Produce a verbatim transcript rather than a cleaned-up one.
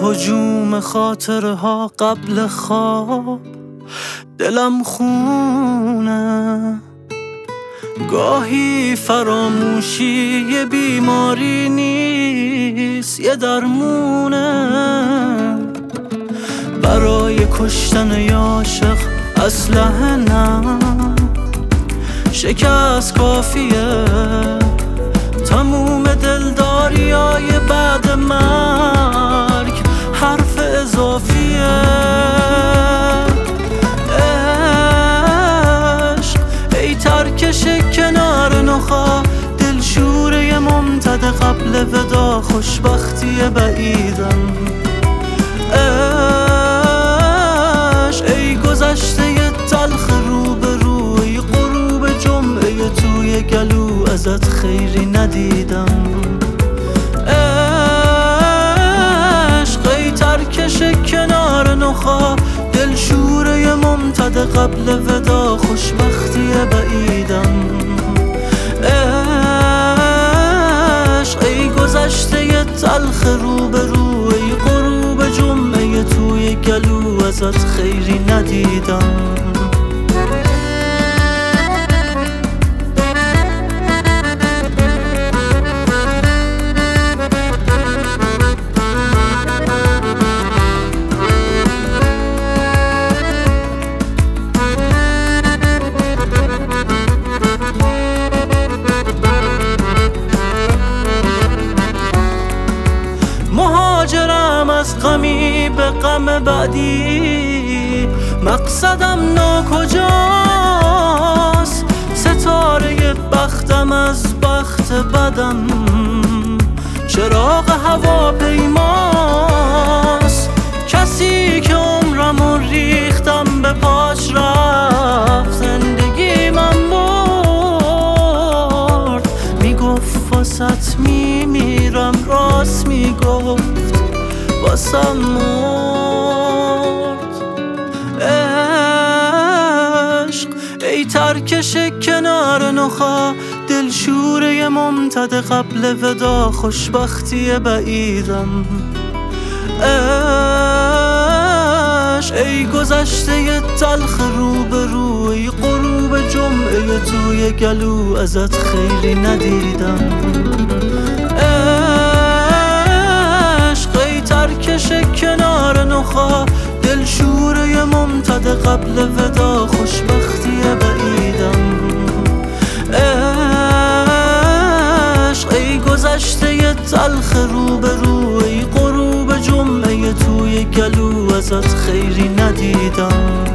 هجوم خاطره ها قبل خواب دلم خونه. گاهی فراموشی یه بیماری نیست، یه درمونه. برای کشتن یه عاشق اسلحه نه، شکست کافیه. تموم دلداریای بعد مرگ حرف اضافیه. عشق ای ترکش کنار نخا، دلشوره ممتد قبل ودا، خوشبختی بعیدم. عشق ای گذشته تلخ رو به روی، غروب جمعه توی گلو ازت خیری ندیدم. عشق ای ترکش کنار نخا، دلشوره ممتد قبل ودا، خوشبختی بعیدم. عشق ای گذشته تلخ رو به روی، غروب جمعه توی گلو ازت خیری ندیدم. مهاجرم از غمی به غم بعدی، مقصدم ناکجاست. ستاره بختم از بخت بدم، چراغ هواپیماست. کسی که عمرمو ریختم به پاش رفت، زندگی من برد. میگفت واسط میمیرم، راست میگفت واسم مرد. عشق ای ترکش کنار نخا، دلشوره ممتد قبل ودا، خوشبختی بعیدم. عشق ای گذشته تلخ رو به روی، غروب جمعه توی گلو ازت خیری ندیدم. عشق ای ترکش کنار نخا، دلشوره ممتد قبل ودا، خوشبختی بعیدم. عشق ای گذشته تلخ رو به روی، غروب جمعه توی گلو ازت خیری ندیدم.